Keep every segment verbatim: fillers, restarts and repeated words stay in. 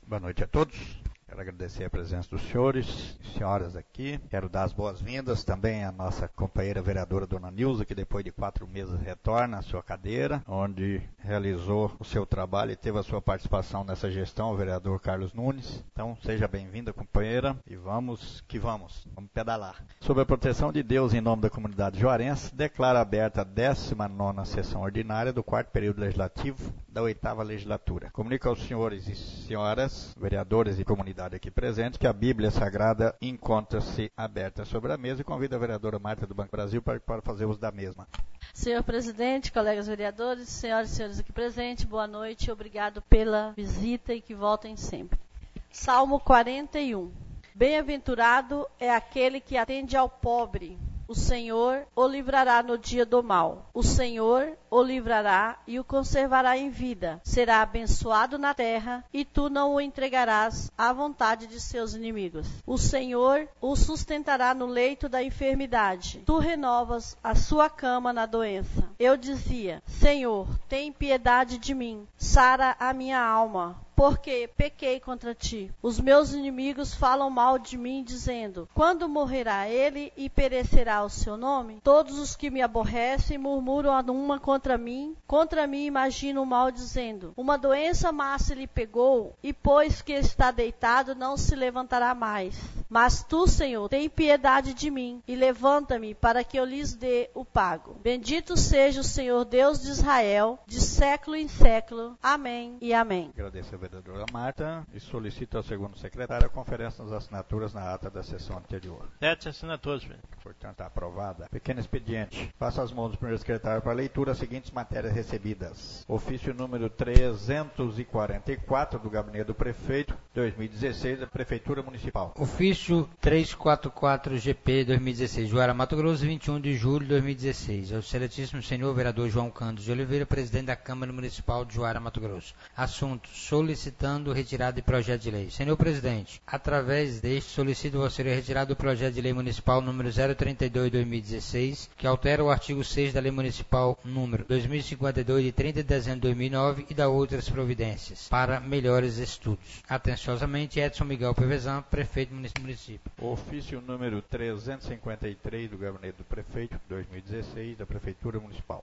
Boa noite a todos. Quero agradecer a presença dos senhores e senhoras aqui. Quero dar as boas-vindas também à nossa companheira vereadora Dona Nilza, que depois de quatro meses retorna à sua cadeira, onde realizou o seu trabalho e teve a sua participação nessa gestão, o vereador Carlos Nunes. Então, seja bem-vinda, companheira, e vamos que vamos. Vamos pedalar. Sob a proteção de Deus, em nome da comunidade juarense, declaro aberta a décima nona sessão ordinária do quarto período legislativo da oitava legislatura. Comunico aos senhores e senhoras, vereadores e comunidade aqui presente, que a Bíblia Sagrada encontra-se aberta sobre a mesa e convido a vereadora Marta do Banco Brasil para, para fazer uso da mesma. Senhor presidente, colegas vereadores, senhoras e senhores aqui presentes, boa noite, obrigado pela visita e que voltem sempre. Salmo quarenta e um. Bem-aventurado é aquele que atende ao pobre. O Senhor o livrará no dia do mal. O Senhor o livrará e o conservará em vida. Será abençoado na terra e tu não o entregarás à vontade de seus inimigos. O Senhor o sustentará no leito da enfermidade. Tu renovas a sua cama na doença. Eu dizia, Senhor, tem piedade de mim. Sara a minha alma, porque pequei contra ti. Os meus inimigos falam mal de mim, dizendo, quando morrerá ele e perecerá o seu nome? Todos os que me aborrecem murmuram uma contra mim. Contra mim imaginam o mal, dizendo, uma doença má se lhe pegou, e pois que está deitado, não se levantará mais. Mas tu, Senhor, tem piedade de mim, e levanta-me para que eu lhes dê o pago. Bendito seja o Senhor Deus de Israel, de século em século. Amém e amém. Agradeço a vereadora Marta e solicito ao segundo secretário a conferência das assinaturas na ata da sessão anterior. Sete assinaturas, velho. Portanto, está aprovada. Pequeno expediente. Faça as mãos do primeiro secretário para a leitura as seguintes matérias recebidas. Ofício número trezentos e quarenta e quatro do Gabinete do Prefeito, dois mil e dezesseis, da Prefeitura Municipal. Ofício trezentos e quarenta e quatro G P dois mil e dezesseis, Juara, Mato Grosso, vinte e um de julho de dois mil e dezesseis. Ao excelentíssimo senhor vereador João Cândido de Oliveira, presidente da Câmara Municipal de Juara, Mato Grosso. Assunto: solicitando retirada de projeto de lei. Senhor presidente, através deste, solicito você retirada do projeto de lei municipal número zero trinta e dois de dois mil e dezesseis, que altera o artigo seis da lei municipal número dois mil e cinquenta e dois de trinta de dezembro de dois mil e nove e da outras providências para melhores estudos. Atenciosamente, Edson Miguel Pevezan, prefeito do município. Ofício número trezentos e cinquenta e três do Gabinete do Prefeito, dois mil e dezesseis, da Prefeitura Municipal.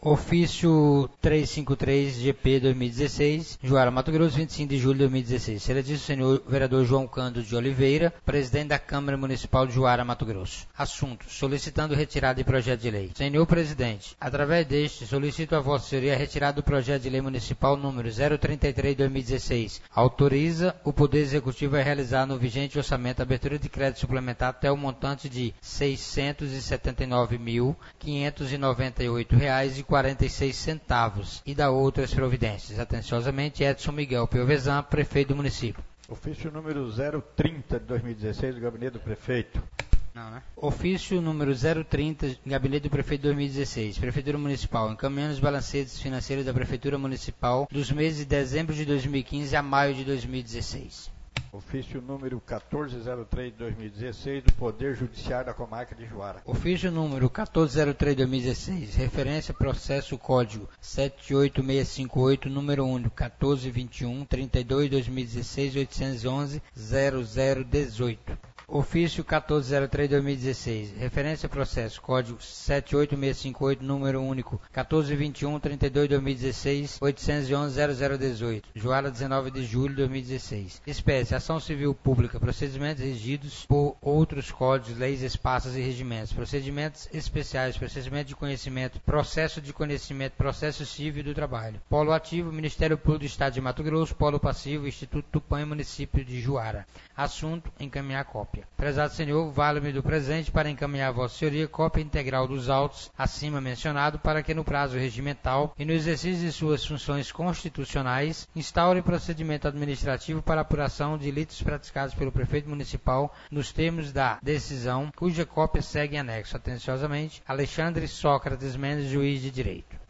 Ofício trezentos e cinquenta e três G P dois mil e dezesseis, Juara, Mato Grosso, vinte e cinco de julho de dois mil e dezesseis. Excelentíssimo senhor vereador João Cândido de Oliveira, presidente da Câmara Municipal de Juara, Mato Grosso. Assunto: solicitando retirada de projeto de lei. Senhor presidente, através deste, solicito a vossa senhoria a retirada do projeto de lei municipal número zero trinta e três de dois mil e dezesseis. Autoriza o Poder Executivo a realizar no vigente orçamento a abertura de crédito suplementar até o montante de seiscentos e setenta e nove mil, quinhentos e noventa e oito reais e quarenta e seis centavos e da outras providências. Atenciosamente, Edson Miguel Pevezan, prefeito do município. Ofício número zero trinta de dois mil e dezesseis do Gabinete do Prefeito. Não, né? Ofício número zero trinta, Gabinete do Prefeito dois mil e dezesseis, Prefeitura Municipal, encaminhando os balancetes financeiros da Prefeitura Municipal dos meses de dezembro de dois mil e quinze a maio de dois mil e dezesseis. Ofício número quatorze zero três de dois mil e dezesseis do Poder Judiciário da Comarca de Juara. Ofício número quatorze zero três de dois mil e dezesseis, referência processo código sete oito seis cinco oito, número único quatorze vinte e um, trinta e dois, dois mil e dezesseis, oitocentos e onze, zero zero dezoito. Ofício quatorze zero três de dois mil e dezesseis, referência processo código sete oito seis cinco oito, número único quatorze vinte e um, trinta e dois, dois mil e dezesseis, oitocentos e onze, zero zero dezoito. Juara, dezenove de julho de dois mil e dezesseis. Espécie: ação civil pública, procedimentos regidos por outros códigos, leis, espaços e regimentos, procedimentos especiais, procedimento de conhecimento, processo de conhecimento, processo civil do trabalho. Polo ativo: Ministério Público do Estado de Mato Grosso. Polo passivo: Instituto Tupã, município de Juara. Assunto: encaminhar cópia. Prezado senhor, vale-me do presente para encaminhar a vossa senhoria cópia integral dos autos acima mencionado, para que no prazo regimental e no exercício de suas funções constitucionais instaure procedimento administrativo para apuração de delitos praticados pelo prefeito municipal nos termos da decisão, cuja cópia segue em anexo. Atenciosamente, Alexandre Sócrates Mendes, juiz de direito.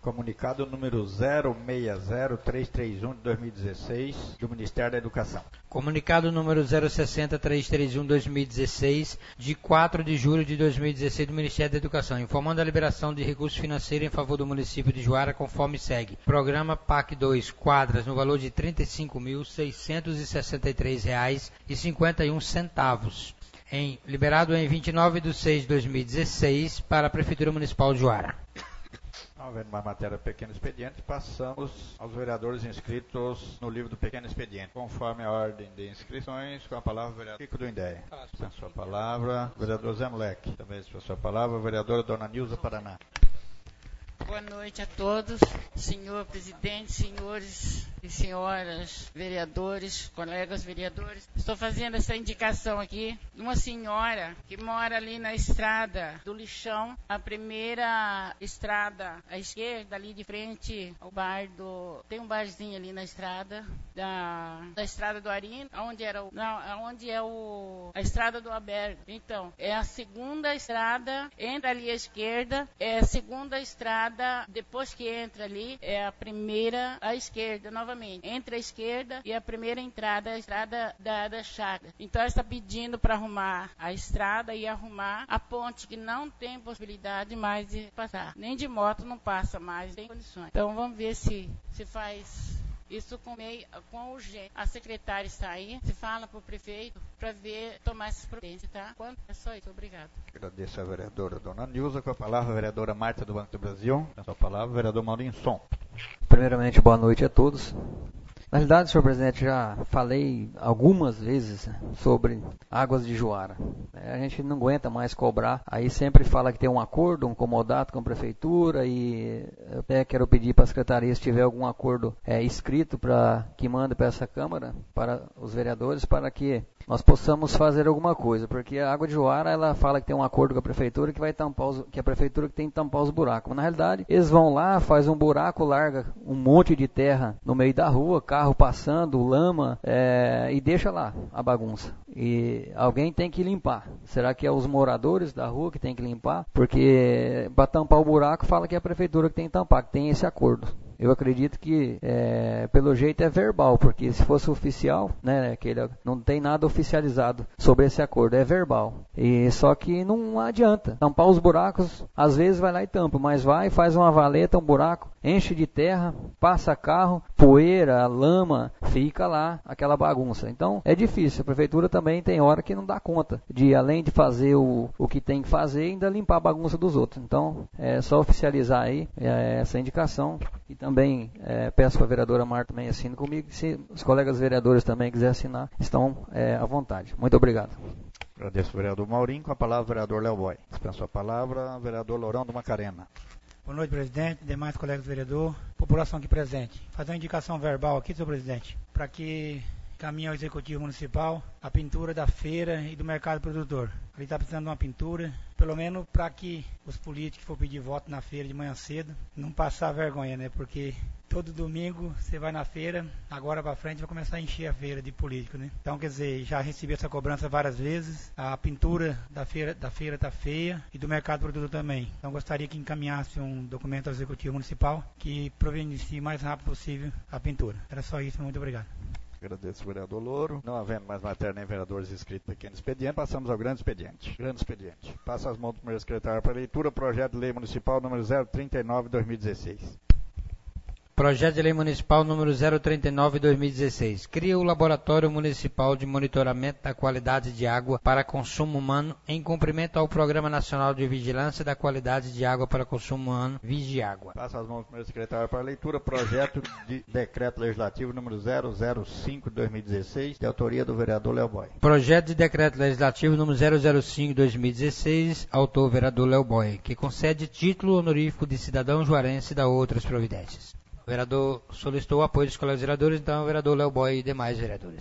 Comunicado número zero seis zero três três um de dois mil e dezesseis do Ministério da Educação. Comunicado número zero seis zero três três um de dois mil e dezesseis, de quatro de julho de dois mil e dezesseis do Ministério da Educação, informando a liberação de recursos financeiros em favor do município de Juara conforme segue. Programa P A C dois, quadras, no valor de trinta e cinco mil seiscentos e sessenta e três reais e cinquenta e um centavos. Em, liberado em vinte e nove de seis de dois mil e dezesseis para a Prefeitura Municipal de Juara. Não havendo mais matéria do pequeno expediente, passamos aos vereadores inscritos no livro do pequeno expediente, conforme a ordem de inscrições, com a palavra o vereador Chico do Indéia. Com a sua palavra, o vereador Zé Moleque. Também com a sua palavra, a vereadora Dona Nilza Paraná. Boa noite a todos, senhor presidente, senhores e senhoras vereadores, colegas vereadores. Estou fazendo essa indicação aqui de uma senhora que mora ali na estrada do Lixão, a primeira estrada à esquerda, ali de frente ao bar do... Tem um barzinho ali na estrada, da, da estrada do Arino, onde era o... Não, onde é o... a estrada do Aberto. Então, é a segunda estrada, entra ali à esquerda, é a segunda estrada. Depois que entra ali, é a primeira à esquerda, novamente. Entre a esquerda e a primeira entrada, a estrada da, da chácara. Então, ela está pedindo para arrumar a estrada e arrumar a ponte, que não tem possibilidade mais de passar. Nem de moto não passa mais, tem condições. Então, vamos ver se, se faz... Isso com, meio, com urgência. A secretária está aí, se fala para o prefeito para ver, tomar essas providências, tá? Quanto? É só isso, obrigado. Agradeço a vereadora Dona Nilza, com a palavra a vereadora Marta do Banco do Brasil, com a sua palavra, o vereador Maurinho Som. Primeiramente, boa noite a todos. Na realidade, senhor presidente, já falei algumas vezes sobre Águas de Juara. A gente não aguenta mais cobrar. Aí sempre fala que tem um acordo, um comodato com a prefeitura, e eu até quero pedir para a secretaria, se tiver algum acordo é, escrito para que mande para essa Câmara, para os vereadores, para que nós possamos fazer alguma coisa, porque a Água de Juara, ela fala que tem um acordo com a prefeitura, que vai tampar os, que a prefeitura que tem que tampar os buracos. Mas na realidade, eles vão lá, faz um buraco, larga um monte de terra no meio da rua, carro passando, lama, é, e deixa lá a bagunça. E alguém tem que limpar. Será que é os moradores da rua que tem que limpar? Porque para tampar o buraco, fala que é a prefeitura que tem que tampar, que tem esse acordo. Eu acredito que, é, pelo jeito, é verbal, porque se fosse oficial, né, que ele não tem nada oficializado sobre esse acordo, é verbal. E só que não adianta. Tampar os buracos, às vezes vai lá e tampa, mas vai, faz uma valeta, um buraco, enche de terra, passa carro, poeira, lama, fica lá aquela bagunça. Então, é difícil. A prefeitura também tem hora que não dá conta de, além de fazer o, o que tem que fazer, ainda limpar a bagunça dos outros. Então, é só oficializar aí é, essa indicação. E também é, peço para a vereadora Marta também assine comigo. Se os colegas vereadores também quiserem assinar, estão é, à vontade. Muito obrigado. Agradeço o vereador Maurinho. Com a palavra o vereador Léo Boy. Dispenso a palavra, o vereador Lourão do Macarena. Boa noite, presidente, demais colegas vereador, população aqui presente. Fazer uma indicação verbal aqui, senhor presidente, para que caminhe ao Executivo Municipal a pintura da feira e do mercado produtor. Ali está precisando de uma pintura, pelo menos para que os políticos que for pedir voto na feira de manhã cedo não passar vergonha, né? Porque todo domingo você vai na feira, agora para frente vai começar a encher a feira de político, né? Então, quer dizer, já recebi essa cobrança várias vezes. A pintura da feira da feira tá feia e do mercado produtor também. Então, gostaria que encaminhasse um documento ao Executivo Municipal que providencie o mais rápido possível a pintura. Era só isso, muito obrigado. Agradeço o vereador Louro. Não havendo mais matéria nem vereadores inscritos no pequeno expediente, passamos ao grande expediente. Grande expediente. Passa as mãos do primeiro secretário para leitura, projeto de lei municipal número zero trinta e nove de dois mil e dezesseis. Projeto de Lei Municipal número zero trinta e nove de dois mil e dezesseis. Cria o Laboratório Municipal de Monitoramento da Qualidade de Água para Consumo Humano em cumprimento ao Programa Nacional de Vigilância da Qualidade de Água para Consumo Humano, Vigiágua. Passa as mãos do primeiro secretário para leitura. Projeto de Decreto Legislativo número zero zero cinco de dois mil e dezesseis, de autoria do vereador Léo Boy. Projeto de Decreto Legislativo número zero zero cinco de dois mil e dezesseis, autor vereador Léo Boy, que concede título honorífico de cidadão juarense e dá outras providências. O vereador solicitou o apoio dos colegas vereadores, então o vereador Léo Boy e demais vereadores.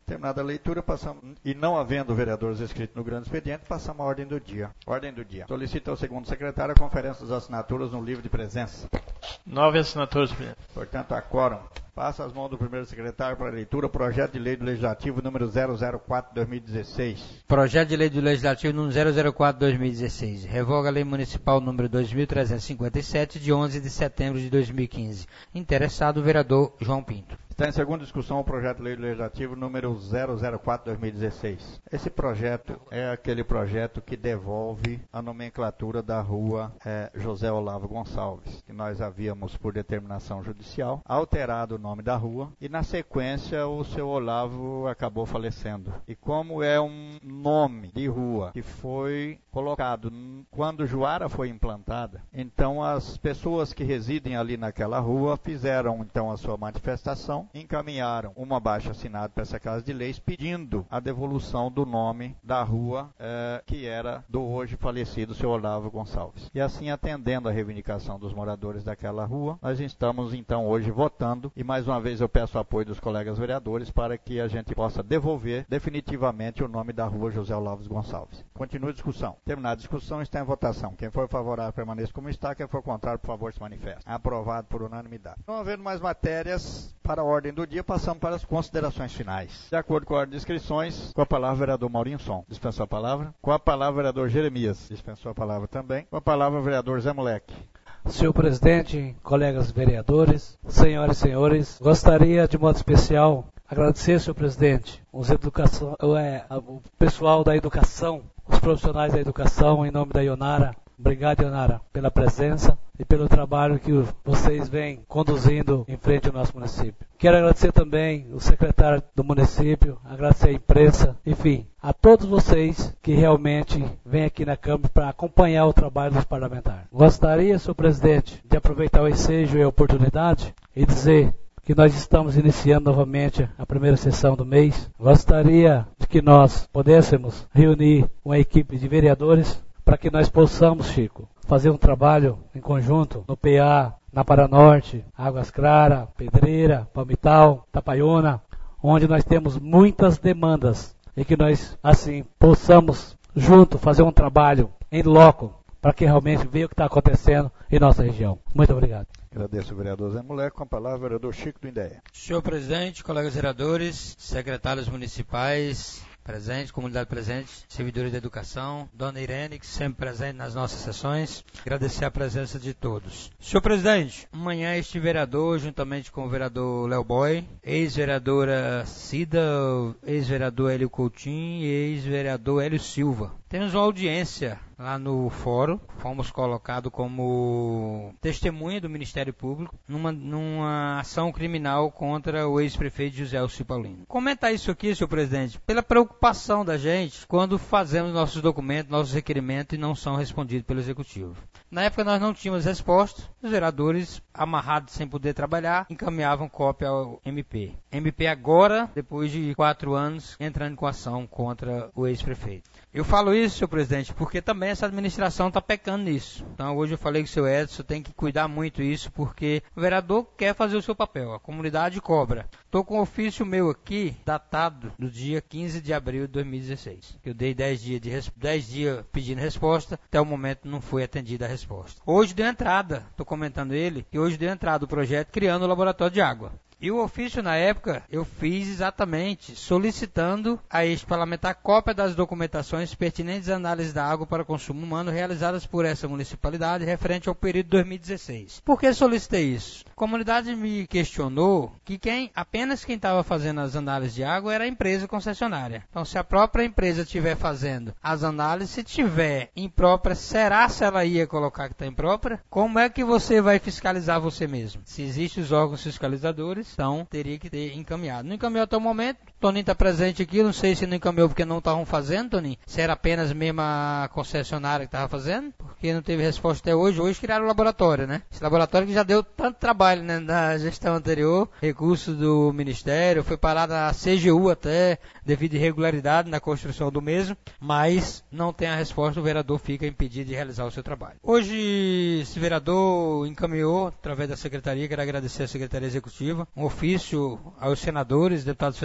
Terminada a leitura, passamos, e não havendo vereadores inscritos no grande expediente, passamos à ordem do dia. Ordem do dia. Solicita ao segundo secretário a conferência das assinaturas no livro de presença. Nove assinaturas, presidente. Portanto, a quórum. Passa as mãos do primeiro secretário para a leitura, projeto de lei do Legislativo número zero zero quatro barra dois mil e dezesseis. Projeto de lei do Legislativo número zero zero quatro barra dois mil e dezesseis. Revoga a lei municipal número dois mil trezentos e cinquenta e sete, de onze de setembro de dois mil e quinze. Interessado, o vereador João Pinto. Está em segunda discussão o projeto de lei legislativo número zero zero quatro barra dois mil e dezesseis. Esse projeto é aquele projeto que devolve a nomenclatura da rua é, José Olavo Gonçalves, que nós havíamos, por determinação judicial, alterado o nome da rua e, na sequência, o seu Olavo acabou falecendo. E como é um nome de rua que foi colocado quando Juara foi implantada, então as pessoas que residem ali naquela rua fizeram então a sua manifestação, encaminharam uma baixa-assinada para essa Casa de Leis pedindo a devolução do nome da rua eh, que era do hoje falecido seu Olavo Gonçalves. E assim, atendendo a reivindicação dos moradores daquela rua, nós estamos então hoje votando e mais uma vez eu peço o apoio dos colegas vereadores para que a gente possa devolver definitivamente o nome da rua José Olavo Gonçalves. Continua a discussão. Terminada a discussão, está em votação. Quem for favorável permaneça como está, quem for contrário, por favor, se manifeste. Aprovado por unanimidade. Não havendo mais matérias para a ordem do dia, passamos para as considerações finais. De acordo com a ordem de inscrições, com a palavra o vereador Maurinho Som. Dispensou a palavra. Com a palavra o vereador Jeremias. Dispensou a palavra também. Com a palavra o vereador Zé Moleque. Senhor presidente, colegas vereadores, senhoras e senhores, gostaria de modo especial agradecer, senhor presidente, os educação, é, o pessoal da educação, os profissionais da educação, em nome da Ionara. Obrigado, Ionara, pela presença e pelo trabalho que vocês vêm conduzindo em frente ao nosso município. Quero agradecer também o secretário do município, agradecer a imprensa, enfim, a todos vocês que realmente vêm aqui na Câmara para acompanhar o trabalho dos parlamentares. Gostaria, senhor presidente, de aproveitar o ensejo e a oportunidade e dizer que nós estamos iniciando novamente a primeira sessão do mês. Gostaria de que nós pudéssemos reunir uma equipe de vereadores para que nós possamos, Chico, fazer um trabalho em conjunto no P A, na Paranorte, Águas Claras, Pedreira, Palmital, Tapaiuna, onde nós temos muitas demandas e que nós, assim, possamos, junto, fazer um trabalho em loco para que realmente veja o que está acontecendo em nossa região. Muito obrigado. Agradeço o vereador Zé Moleque. Com a palavra o vereador Chico do Indéia. Senhor presidente, colegas vereadores, secretários municipais, presente, comunidade presente, servidores da educação, dona Irene, que sempre presente nas nossas sessões, agradecer a presença de todos. Senhor presidente, amanhã este vereador, juntamente com o vereador Léo Boy, ex-vereadora Cida, ex-vereador Hélio Coutinho e ex-vereador Hélio Silva, temos uma audiência lá no fórum, fomos colocados como testemunha do Ministério Público numa, numa ação criminal contra o ex-prefeito José Alci Paulino. Comentar isso aqui, senhor presidente, pela preocupação da gente quando fazemos nossos documentos, nossos requerimentos e não são respondidos pelo Executivo. Na época nós não tínhamos resposta, os vereadores, amarrados sem poder trabalhar, encaminhavam cópia ao M P. M P agora, depois de quatro anos, entrando com ação contra o ex-prefeito. Eu falo isso, senhor presidente, porque também essa administração está pecando nisso. Então hoje eu falei que o senhor Edson tem que cuidar muito disso, porque o vereador quer fazer o seu papel, a comunidade cobra. Estou com um ofício meu aqui, datado do dia quinze de abril de dois mil e dezesseis. Eu dei dez dias, de res... dez dias pedindo resposta, até o momento não foi atendida a resposta. Hoje deu entrada, estou comentando ele, e hoje deu entrada o projeto criando o laboratório de água. E o ofício, na época, eu fiz exatamente solicitando a este parlamentar cópia das documentações pertinentes à análise da água para consumo humano realizadas por essa municipalidade referente ao período de dois mil e dezesseis. Por que solicitei isso? A comunidade me questionou que quem, apenas quem estava fazendo as análises de água era a empresa concessionária. Então, se a própria empresa estiver fazendo as análises, se tiver imprópria, será se ela ia colocar que está imprópria? Como é que você vai fiscalizar você mesmo? Se existem os órgãos fiscalizadores, então teria que ter encaminhado. Não encaminhou até o momento, Toninho está presente aqui, não sei se não encaminhou porque não estavam fazendo, Toninho, se era apenas mesmo a concessionária que estava fazendo, porque não teve resposta até hoje. Hoje criaram o laboratório, né? Esse laboratório que já deu tanto trabalho, né, na gestão anterior, recursos do Ministério, foi parado na C G U até, devido à irregularidade na construção do mesmo, mas não tem a resposta, o vereador fica impedido de realizar o seu trabalho. Hoje, esse vereador encaminhou, através da secretaria, quero agradecer à Secretaria Executiva, um ofício aos senadores, deputados federais,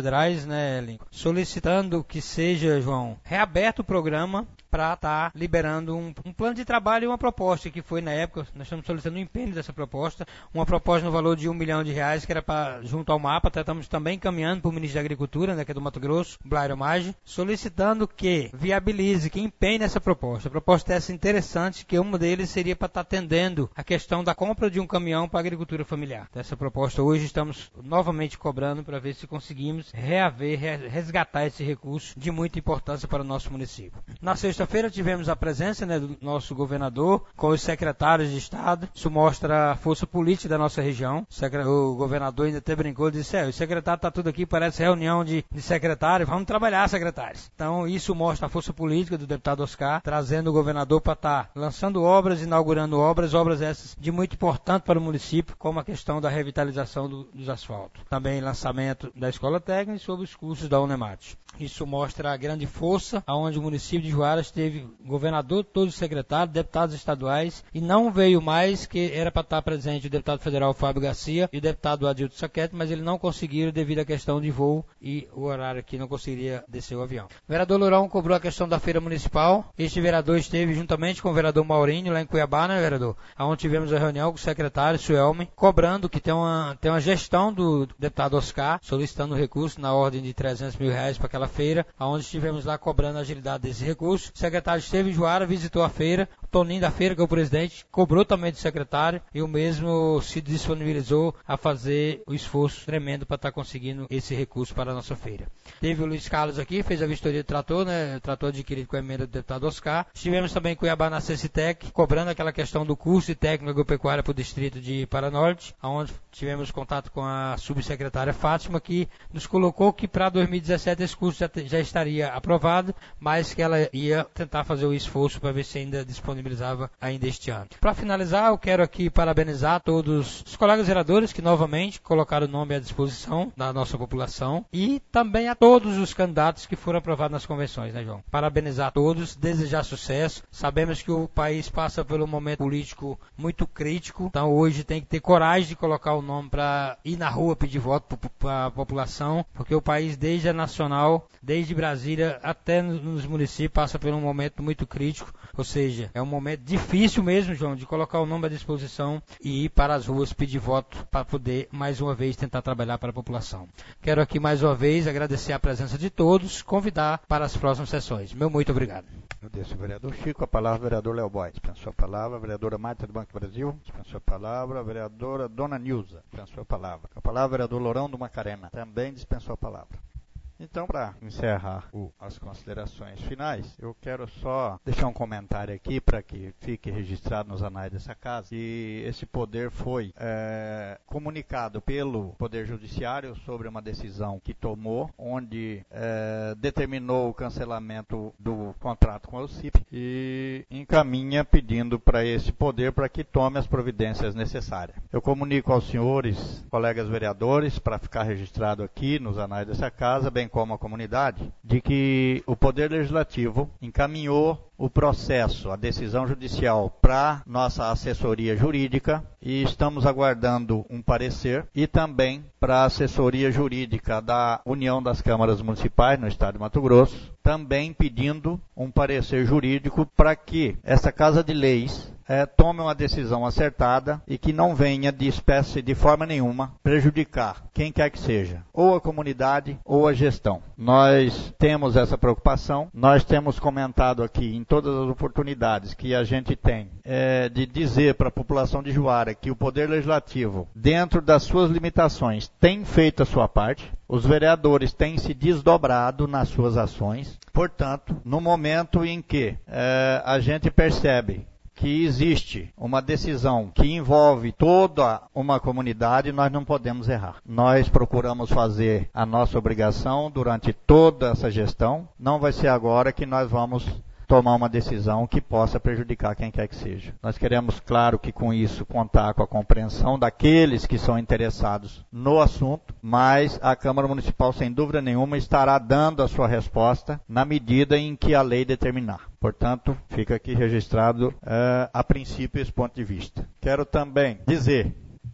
né, Lincoln? Solicitando que seja, João, reaberto o programa para estar tá liberando um, um plano de trabalho e uma proposta, que foi na época, nós estamos solicitando um empenho dessa proposta, uma proposta no valor de um milhão de reais, que era para, junto ao mapa, até estamos também encaminhando para o ministro da Agricultura, né, que é do Mato Grosso, Blairo Maggi, solicitando que viabilize, que empenhe nessa proposta. A proposta é essa interessante, que um deles seria para estar tá atendendo a questão da compra de um caminhão para a agricultura familiar. Então, essa proposta hoje estamos novamente cobrando para ver se conseguimos reaver, resgatar esse recurso de muita importância para o nosso município. Na sexta Sexta-feira tivemos a presença, né, do nosso governador com os secretários de Estado. Isso mostra a força política da nossa região. O governador ainda até brincou e disse, é, o secretário está tudo aqui, parece reunião de, de secretários, vamos trabalhar, secretários. Então isso mostra a força política do deputado Oscar, trazendo o governador para estar tá lançando obras, inaugurando obras, obras essas de muito importante para o município, como a questão da revitalização do, dos asfaltos. Também lançamento da escola técnica sobre os cursos da Unemat. Isso mostra a grande força aonde o município de Juara teve governador, todos os secretários, deputados estaduais, e não veio mais, que era para estar presente o deputado federal Fábio Garcia e o deputado Adilto Saquete, mas eles não conseguiram devido à questão de voo e o horário aqui não conseguiria descer o avião. O vereador Lourão cobrou a questão da feira municipal. Este vereador esteve juntamente com o vereador Maurinho lá em Cuiabá, né, vereador? Onde tivemos a reunião com o secretário Suelme, cobrando que tem uma, tem uma gestão do deputado Oscar, solicitando recurso na ordem de trezentos mil reais para aquela feira, onde estivemos lá cobrando a agilidade desse recurso. O secretário esteve em Juara, visitou a feira, o Toninho da feira, que é o presidente, cobrou também do secretário e o mesmo se disponibilizou a fazer o esforço tremendo para estar conseguindo esse recurso para a nossa feira. Teve o Luiz Carlos aqui, fez a vistoria do trator, né, o trator adquirido com a emenda do deputado Oscar. Estivemos também em Cuiabá na Cecitec, cobrando aquela questão do curso de técnico agropecuária para o distrito de Paranorte, onde tivemos contato com a subsecretária Fátima, que nos colocou que para dois mil e dezessete esse curso já, te, já estaria aprovado, mas que ela ia tentar fazer o esforço para ver se ainda disponibilizava ainda este ano. Para finalizar, eu quero aqui parabenizar todos os colegas vereadores que novamente colocaram o nome à disposição da nossa população e também a todos os candidatos que foram aprovados nas convenções, né, João? Parabenizar a todos, desejar sucesso. Sabemos que o país passa por um momento político muito crítico, então hoje tem que ter coragem de colocar o nome para ir na rua pedir voto para a população, porque o país desde a nacional, desde Brasília até nos municípios passa por um momento muito crítico, ou seja, é um momento difícil mesmo, João, de colocar o nome à disposição e ir para as ruas pedir voto para poder mais uma vez tentar trabalhar para a população. Quero aqui mais uma vez agradecer a presença de todos, convidar para as próximas sessões. Meu muito obrigado. Agradeço, vereador Chico. A palavra, vereador Léo Boy. Dispensou a palavra. A vereadora Marta do Banco do Brasil. Dispensou a palavra. A vereadora Dona Nilza. Dispensou a palavra. A palavra, o vereador Lourão do Macarena. Também dispensou a palavra. Então, para encerrar o, as considerações finais, eu quero só deixar um comentário aqui para que fique registrado nos anais dessa casa. E esse poder foi é, comunicado pelo Poder Judiciário sobre uma decisão que tomou, onde é, determinou o cancelamento do contrato com a U C I P e encaminha pedindo para esse poder para que tome as providências necessárias. Eu comunico aos senhores, colegas vereadores, para ficar registrado aqui nos anais dessa casa, bem como a comunidade, de que o Poder Legislativo encaminhou o processo, a decisão judicial, para nossa assessoria jurídica e estamos aguardando um parecer e também para a assessoria jurídica da União das Câmaras Municipais no Estado de Mato Grosso, também pedindo um parecer jurídico para que essa Casa de Leis É, tome uma decisão acertada e que não venha de espécie de forma nenhuma prejudicar quem quer que seja, ou a comunidade ou a gestão. Nós temos essa preocupação, nós temos comentado aqui em todas as oportunidades que a gente tem é, de dizer para a população de Juara que o Poder Legislativo, dentro das suas limitações, tem feito a sua parte, os vereadores têm se desdobrado nas suas ações, portanto, no momento em que é, a gente percebe que existe uma decisão que envolve toda uma comunidade, nós não podemos errar. Nós procuramos fazer a nossa obrigação durante toda essa gestão. Não vai ser agora que nós vamos tomar uma decisão que possa prejudicar quem quer que seja. Nós queremos, claro, que com isso contar com a compreensão daqueles que são interessados no assunto, mas a Câmara Municipal, sem dúvida nenhuma, estará dando a sua resposta na medida em que a lei determinar. Portanto, fica aqui registrado uh, a princípio esse ponto de vista. Quero também dizer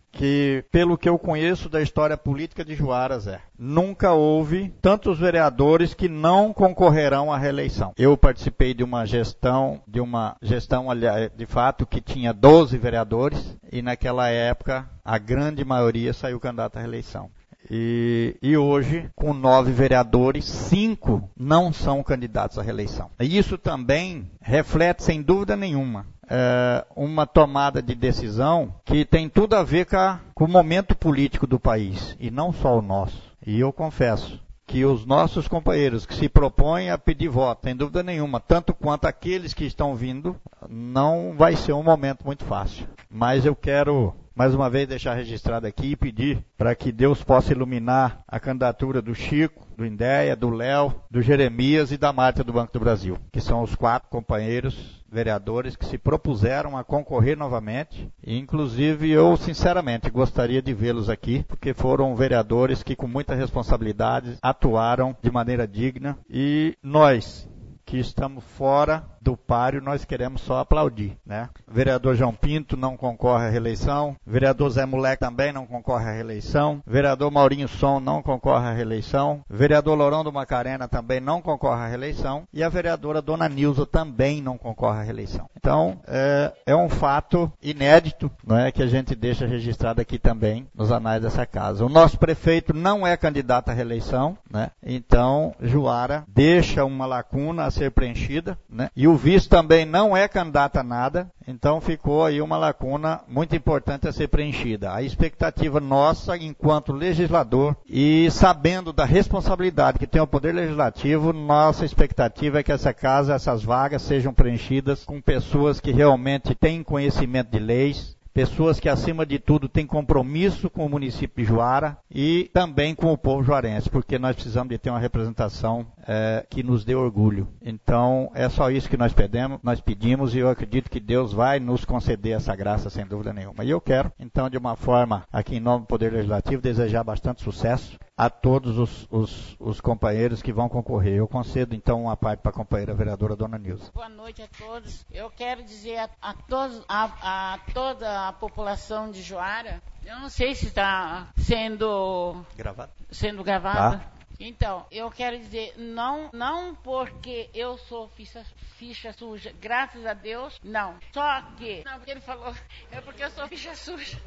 que, pelo que eu conheço da história política de Juara, Zé, nunca houve tantos vereadores que não concorrerão à reeleição. Eu participei de uma gestão, de uma gestão, de fato, que tinha doze vereadores, e naquela época a grande maioria saiu candidato à reeleição. E, e hoje, com nove vereadores, cinco não são candidatos à reeleição. E isso também reflete, sem dúvida nenhuma, é, uma tomada de decisão que tem tudo a ver com, a, com o momento político do país, e não só o nosso. E eu confesso que os nossos companheiros que se propõem a pedir voto, sem dúvida nenhuma, tanto quanto aqueles que estão vindo, não vai ser um momento muito fácil. Mas eu quero, mais uma vez, deixar registrado aqui e pedir para que Deus possa iluminar a candidatura do Chico, do Indéia, do Léo, do Jeremias e da Marta do Banco do Brasil, que são os quatro companheiros vereadores que se propuseram a concorrer novamente. E, inclusive, eu, sinceramente, gostaria de vê-los aqui, porque foram vereadores que, com muita responsabilidade, atuaram de maneira digna. E nós, que estamos fora do páreo, nós queremos só aplaudir, né? O vereador João Pinto não concorre à reeleição, o vereador Zé Moleque também não concorre à reeleição, o vereador Maurinho Som não concorre à reeleição, o vereador Lourão do Macarena também não concorre à reeleição, e a vereadora Dona Nilza também não concorre à reeleição. Então, é, é um fato inédito, não é, que a gente deixa registrado aqui também nos anais dessa casa. O nosso prefeito não é candidato à reeleição, né? Então, Juara deixa uma lacuna a ser preenchida, né? E o vice também não é candidato a nada, então ficou aí uma lacuna muito importante a ser preenchida. A expectativa nossa, enquanto legislador, e sabendo da responsabilidade que tem o Poder Legislativo, nossa expectativa é que essa casa, essas vagas sejam preenchidas com pessoas que realmente têm conhecimento de leis, pessoas que, acima de tudo, têm compromisso com o município de Juara e também com o povo juarense, porque nós precisamos de ter uma representação é, que nos dê orgulho. Então, é só isso que nós pedimos, nós pedimos e eu acredito que Deus vai nos conceder essa graça, sem dúvida nenhuma. E eu quero, então, de uma forma, aqui em nome do Poder Legislativo, desejar bastante sucesso a todos os, os, os companheiros que vão concorrer. Eu concedo, então, uma parte para a companheira vereadora Dona Nilza. Boa noite a todos. Eu quero dizer a, a, todos, a, a toda a população de Juara, eu não sei se está sendo gravado. Sendo gravado. Tá. Então, eu quero dizer, não, não porque eu sou ficha, ficha suja, graças a Deus, não. Só que, não, porque ele falou, é porque eu sou ficha suja.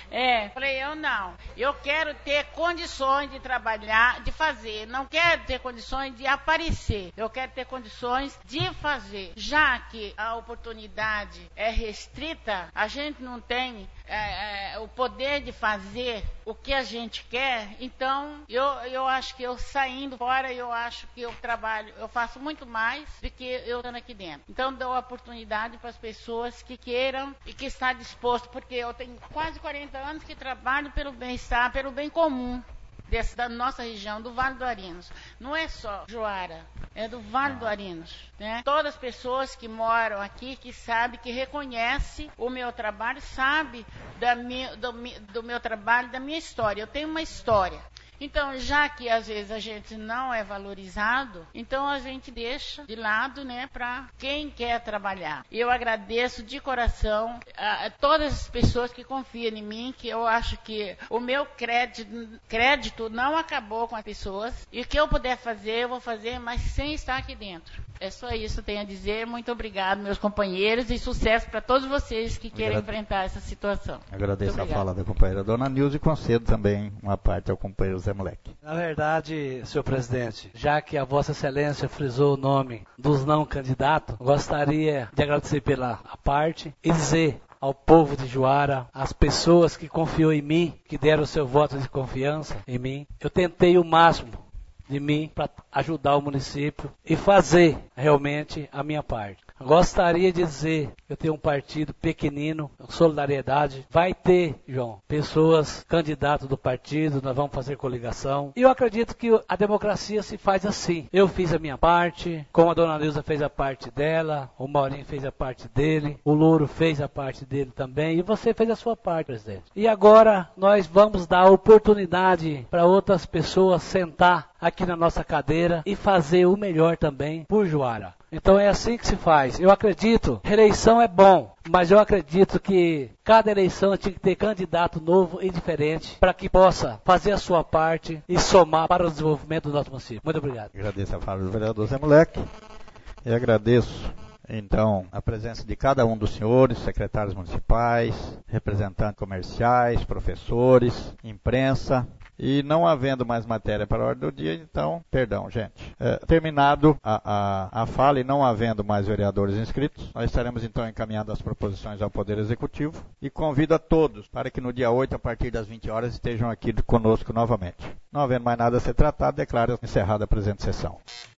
É, falei, eu não. Eu quero ter condições de trabalhar, de fazer. Não quero ter condições de aparecer. Eu quero ter condições de fazer. Já que a oportunidade é restrita, a gente não tem é, é, o poder de fazer o que a gente quer. Então, eu, eu acho que eu saindo fora, eu acho que eu trabalho, eu faço muito mais do que eu estando aqui dentro. Então, dou a oportunidade para as pessoas que queiram e que estão dispostas, porque eu tenho quase quarenta anos que trabalho pelo bem-estar, pelo bem comum desse, da nossa região, do Vale do Arinos. Não é só Juara, é do Vale do Arinos, né? Todas as pessoas que moram aqui, que sabem, que reconhecem o meu trabalho, sabem da minha, do, do meu trabalho, da minha história. Eu tenho uma história. Então, já que às vezes a gente não é valorizado, então a gente deixa de lado, né, para quem quer trabalhar. Eu agradeço de coração a, a todas as pessoas que confiam em mim, que eu acho que o meu crédito, crédito não acabou com as pessoas, e o que eu puder fazer, eu vou fazer, mas sem estar aqui dentro. É só isso que eu tenho a dizer. Muito obrigado, meus companheiros, e sucesso para todos vocês que querem Agrade... enfrentar essa situação. Agradeço a fala da companheira Dona Nilza e concedo também uma parte ao companheiro Zé Moleque. Na verdade, senhor presidente, já que a Vossa Excelência frisou o nome dos não candidatos, gostaria de agradecer pela parte e dizer ao povo de Juara, às pessoas que confiou em mim, que deram o seu voto de confiança em mim, eu tentei o máximo de mim para ajudar o município e fazer realmente a minha parte. Gostaria de dizer, eu tenho um partido pequenino, Solidariedade, vai ter, João, pessoas, candidatos do partido, nós vamos fazer coligação. E eu acredito que a democracia se faz assim. Eu fiz a minha parte, como a Dona Nilza fez a parte dela, o Maurinho fez a parte dele, o Louro fez a parte dele também, e você fez a sua parte, presidente. E agora nós vamos dar oportunidade para outras pessoas sentar aqui na nossa cadeira e fazer o melhor também por Juara. Então é assim que se faz. Eu acredito, reeleição é bom, mas eu acredito que cada eleição tinha que ter candidato novo e diferente para que possa fazer a sua parte e somar para o desenvolvimento do nosso município. Muito obrigado. Agradeço a fala do vereador Zé Moleque e agradeço então a presença de cada um dos senhores, secretários municipais, representantes comerciais, professores, imprensa. E não havendo mais matéria para a ordem do dia, então, perdão, gente. É, terminado a, a, a fala e não havendo mais vereadores inscritos, nós estaremos então encaminhando as proposições ao Poder Executivo e convido a todos para que no dia oito, a partir das vinte horas, estejam aqui conosco novamente. Não havendo mais nada a ser tratado, declaro encerrada a presente sessão.